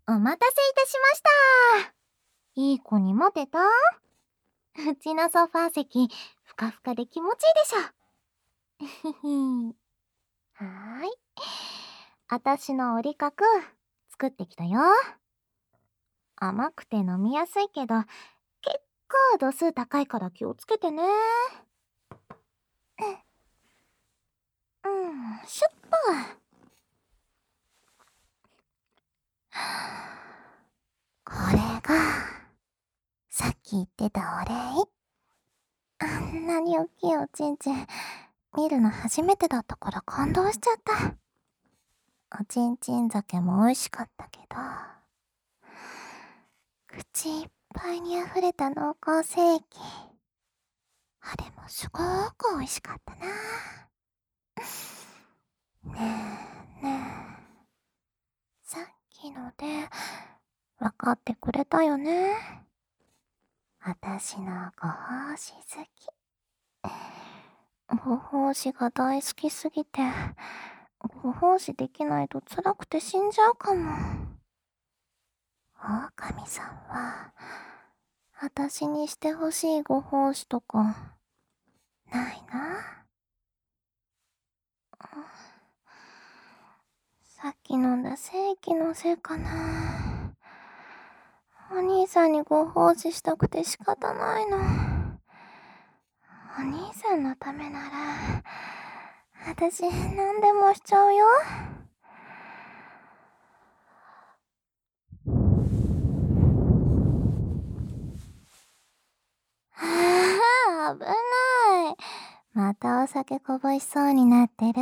お待たせいたしました。いい子に待てた？うちのソファー席、ふかふかで気持ちいいでしょ。ふふん。はーい。あたしの折り角、作ってきたよ。甘くて飲みやすいけど、結構度数高いから気をつけてね。うん、シュッと。これが、さっき言ってたお礼。あんなに大きいおちんちん、見るの初めてだったから感動しちゃった。おちんちん酒も美味しかったけど、口いっぱいに溢れた濃厚精液。あれもすごーく美味しかったな。ねえねえ、さっきので分かってくれたよね。あたしのご奉仕好き。ご奉仕が大好きすぎて、ご奉仕できないと辛くて死んじゃうかも。狼さんは、あたしにしてほしいご奉仕とか、ないな。さっき飲んだ精液のせいかな。お兄さんにご奉仕したくて仕方ないの。お兄さんのためなら、私何でもしちゃうよ。ああ、危ない。またお酒こぼしそうになってる。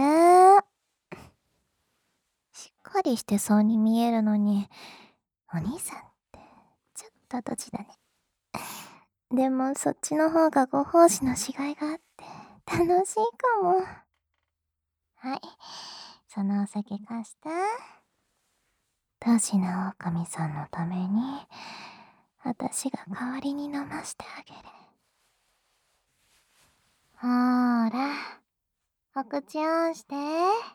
しっかりしてそうに見えるのに、お兄さんってちょっとドジだね。でもそっちの方がご奉仕のしがいがあって楽しいかも。はい、そのお酒貸して。ドジな狼さんのために、私が代わりに飲ましてあげる。ほーら、お口オンして。はい、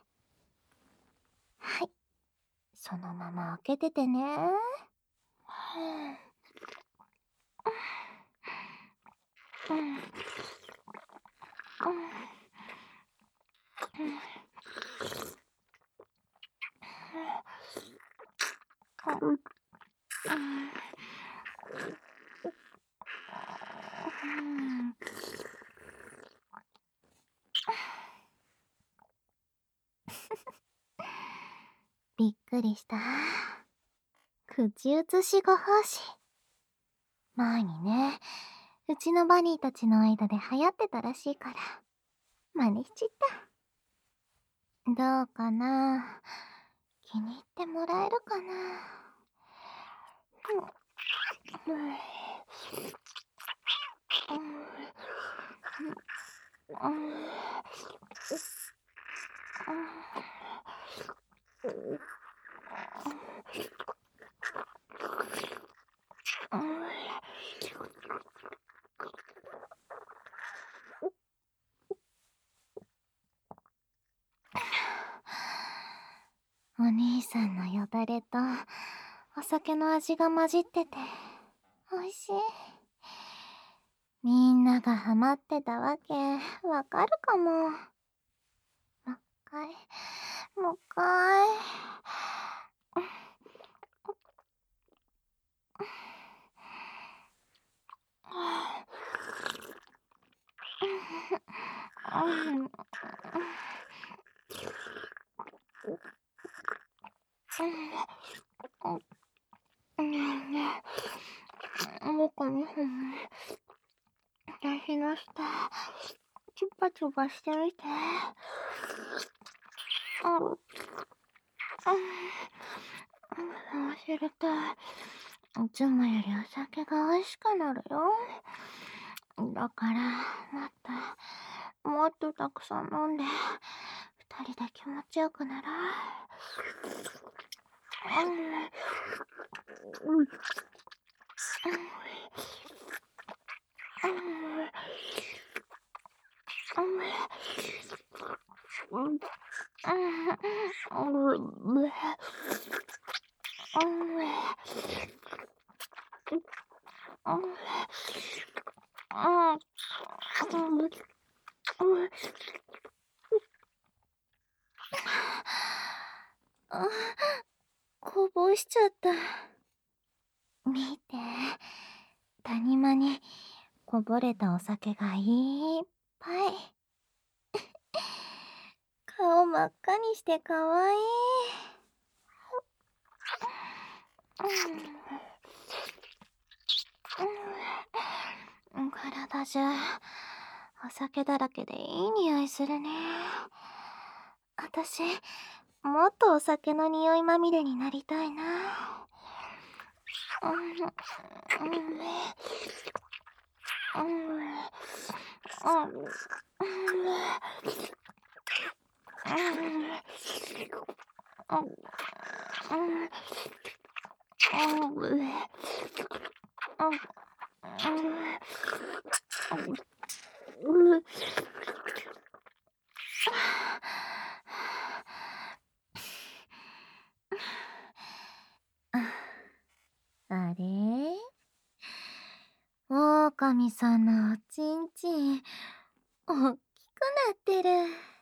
そのまま開けててね。びっくりした。口移しご奉仕。前にね、うちのバニーたちの間で流行ってたらしいから、真似しちった。どうかな？気に入ってもらえるかな？お兄さんのよだれとお酒の味が混じってて美味しい。みんながハマってたわけわかるかも。もう一回、もう一回。僕2本出しました。チュパチュパしてみて。そうすると、いつもよりお酒が美味しくなるよ。だから、もっとたくさん飲んで、二人で気持ちよくなら。 あ、こぼしちゃった。見て、谷間にこぼれたお酒がいっぱい。顔真っ赤にしてかわいい。体中お酒だらけでいい匂いするね。あたし、もっとお酒の匂いまみれになりたいな。あれ、狼さんのおちんちん、おっきくなってる。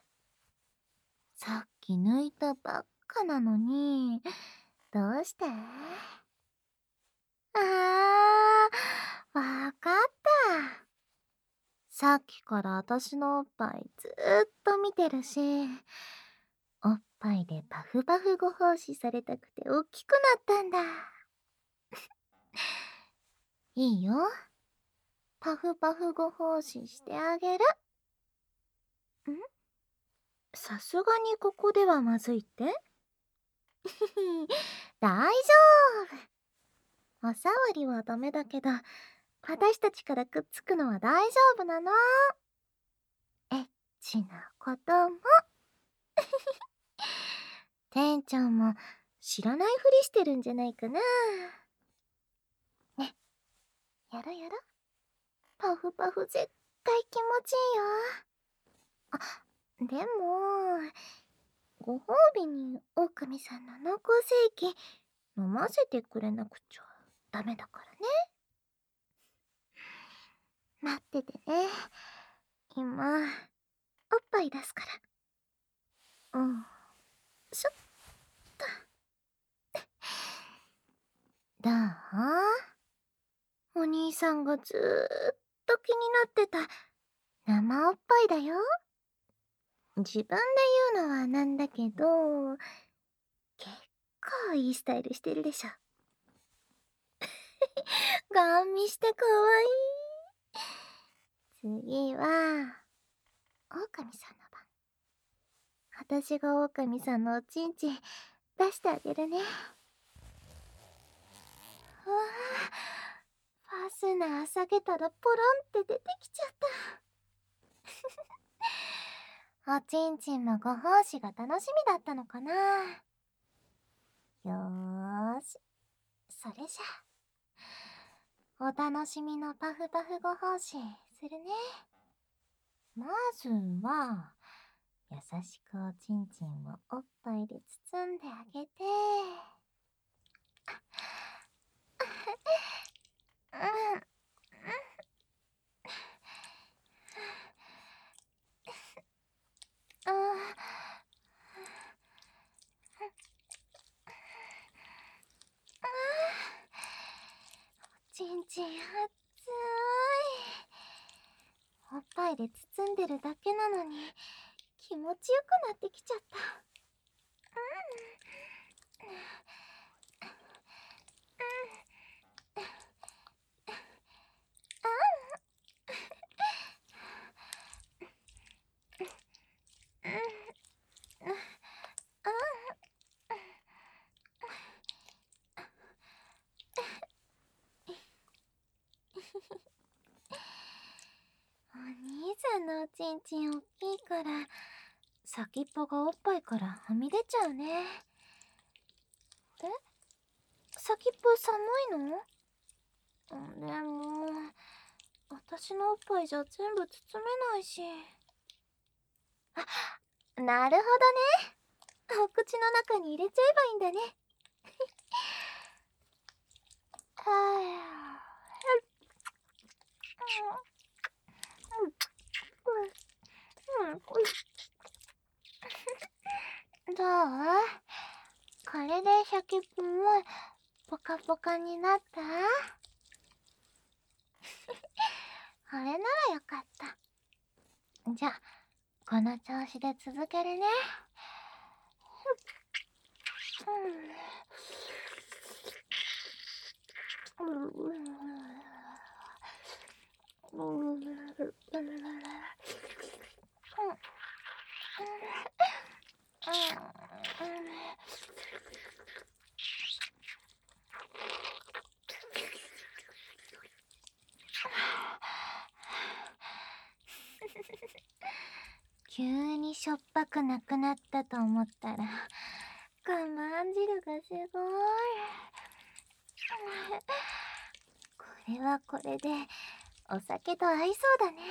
さっき抜いたばっかなのに、どうして？わかった。さっきからあたしのおっぱいずーっと見てるし、おっぱいでパフパフご奉仕されたくておっきくなったんだ。いいよ。パフパフご奉仕してあげる。さすがにここではまずいって大丈夫。おさわりはダメだけど、私たちからくっつくのは大丈夫なの。エッチなことも。てんちゃんも知らないふりしてるんじゃないかな。ね、やろやろ。パフパフ絶対気持ちいいよ。あ、でも、ご褒美に狼さんの濃厚精液飲ませてくれなくちゃダメだからね。待っててね。今、おっぱい出すから。しょっと。どう？お兄さんがずーっと気になってた生おっぱいだよ。自分で言うのはなんだけど、結構いいスタイルしてるでしょ。ガン見してかわいい。次は、狼さんの番。私が狼さんのおちんちん出してあげるね。うわぁ、ファスナー下げたらポロンって出てきちゃった。おちんちんもご奉仕が楽しみだったのかな。よーし、それじゃ、お楽しみのパフパフご奉仕するね。まずは、優しくおちんちんをおっぱいで包んであげて、うん、おちんちん熱い。おっぱいで包んでるだけなのに気持ちよくなってきちゃった。お兄さんのおちんちんおっきいから、先っぽがおっぱいからはみ出ちゃうね。え、先っぽ寒いの？でも、私のおっぱいじゃ全部包めないし。あ、なるほどね。お口の中に入れちゃえばいいんだね。はぁ、どう？ これでシャキップもポカポカになった？あれならよかった。じゃあ、この調子で続けるね。急にしょっぱくなくなったと思ったら、我慢汁がすごい。これはこれでお酒と合いそうだね。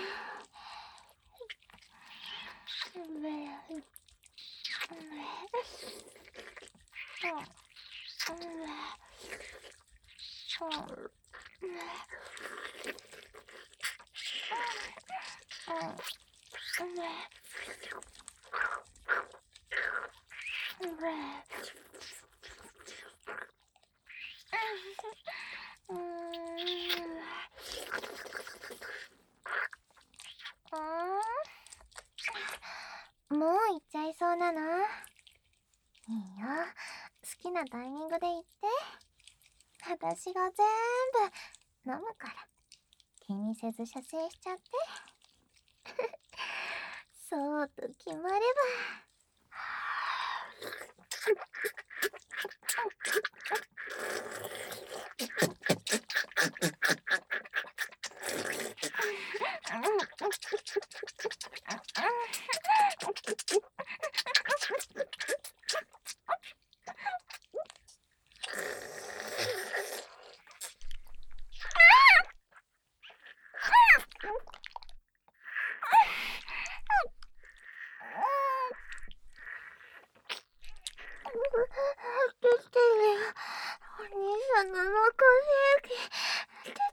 もう行っちゃいそうなの？いいよ、好きなタイミングで言って。私が全部飲むから、気にせず射精しちゃって。そうと決まれば。出てる。お兄さんの残り液出てる。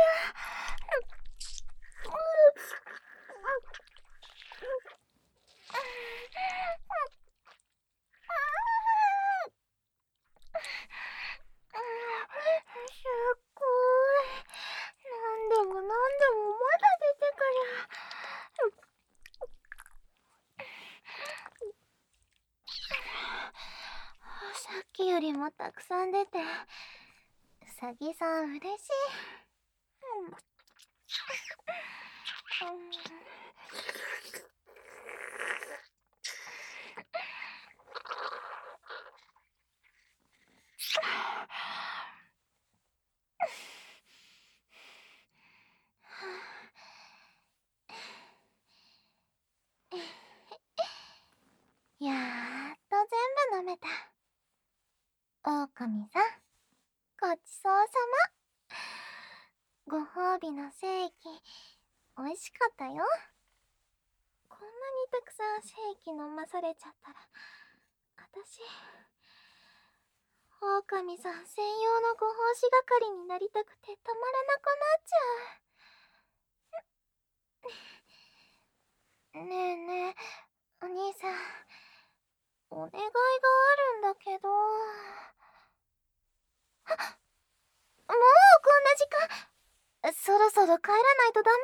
すっごい。何でも何でもまだ出てくる。さっきよりもたくさん出て、うさぎさん嬉しい。やっと全部飲めた。狼さん、ごちそうさま。ご褒美の正規、美味しかったよ。こんなにたくさん正規飲まされちゃったら、私、狼さん専用のご奉仕係になりたくてたまらなくなっちゃう。ねえねえ、お兄さん、お願いがあるんだけど。もうこんな時間。そろそろ帰らないとダメ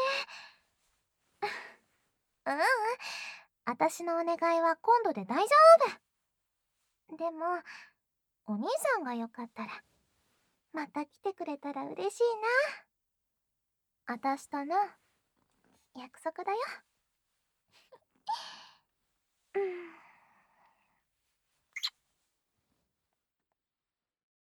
だよね。私のお願いは今度で大丈夫。でも、お兄さんがよかったら、また来てくれたら嬉しいな。私との約束だよ。